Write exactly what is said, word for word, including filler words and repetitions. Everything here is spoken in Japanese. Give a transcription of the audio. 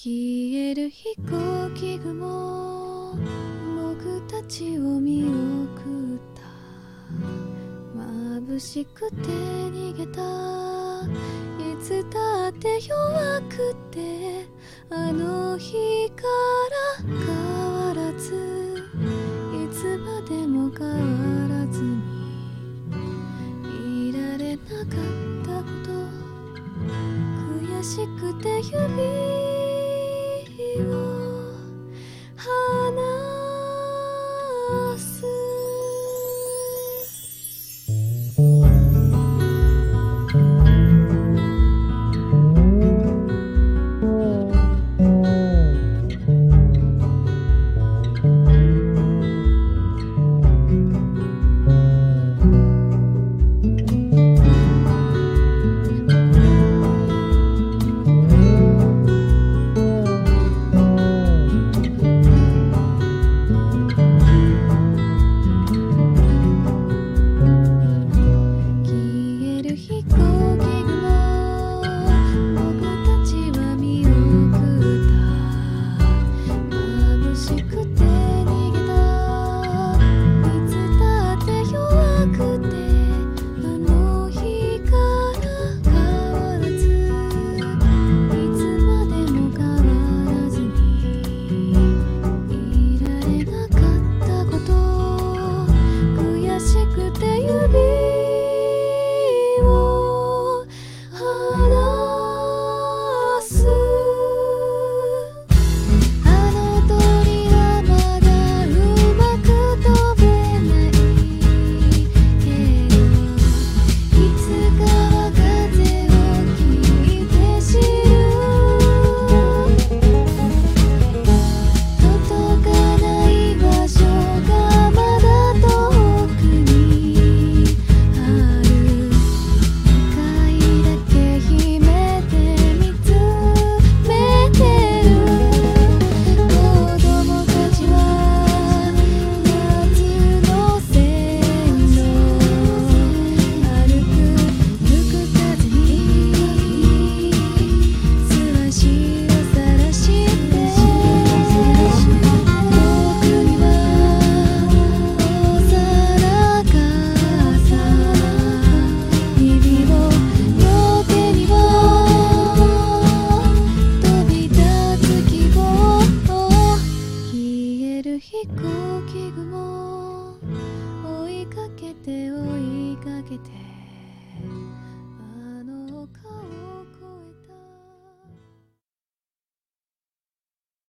消える飛行機雲、僕たちを見送った。眩しくて逃げた。いつだって弱くて、あの日から変わらず、いつまでも変わらずにいられなかったこと、悔しくて指